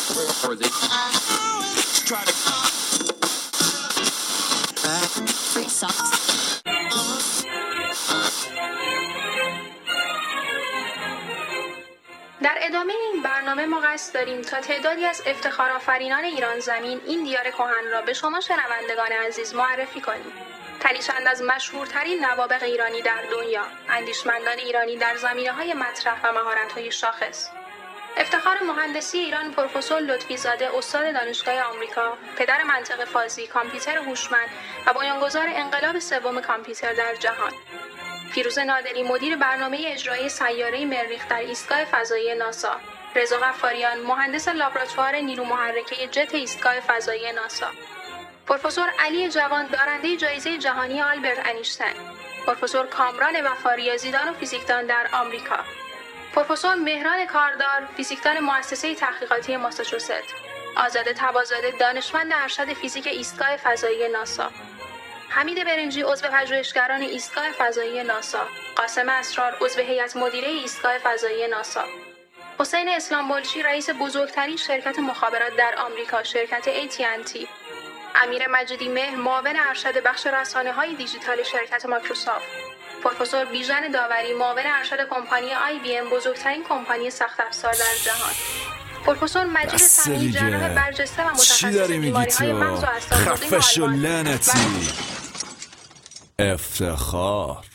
در ادامه این برنامه ما قصد داریم تا تعدادی از افتخارآفرینان ایران زمین این دیار کهن را به شما شنوندگان عزیز معرفی کنیم. تنی چند از مشهورترین نوابغ ایرانی در دنیا، اندیشمندان ایرانی در زمینه‌های مطرح و مهارت‌های شاخص. افتخار مهندسی ایران پروفسور لطفی زاده، استاد دانشگاه آمریکا، پدر منطق فازی، کامپیوتر هوشمند و بنیانگذار انقلاب سوم کامپیوتر در جهان. پیروز نادری، مدیر برنامه اجرایی سیاره مریخ در ایستگاه فضایی ناسا. رضا غفاریان، مهندس لابراتوار نیرو محرکه جت ایستگاه فضایی ناسا. پروفسور علی جوان، دارنده جایزه جهانی آلبرت انیشتین. پروفسور کامران وفا، ریاضیدان و فیزیکدان در آمریکا. پروفسور مهران کاردار، فیزیکدان مؤسسه تحقیقاتی ماساچوست. آزاده طباطزاده، دانشمند ارشد فیزیک ایستگاه فضایی ناسا. حمید برنجی، عضو پژوهشگران ایستگاه فضایی ناسا. قاسم اسرار، عضو هیئت مدیره ایستگاه فضایی ناسا. حسین اسلامبولچی، رئیس بزرگترین شرکت مخابرات در آمریکا، شرکت AT&T. امیر مجیدی مهر، معاون ارشد بخش رسانه‌های دیجیتال شرکت مایکروسافت. پروفسور بیژن داوری، معاون ارشد کمپانی IBM، بزرگترین کمپانی سخت افزار در جهان. پروفسور مجید سمیعی، جراح برجسته و متخصص بیماری‌های مغز و اعصاب. خفش و لعنتی. افتخار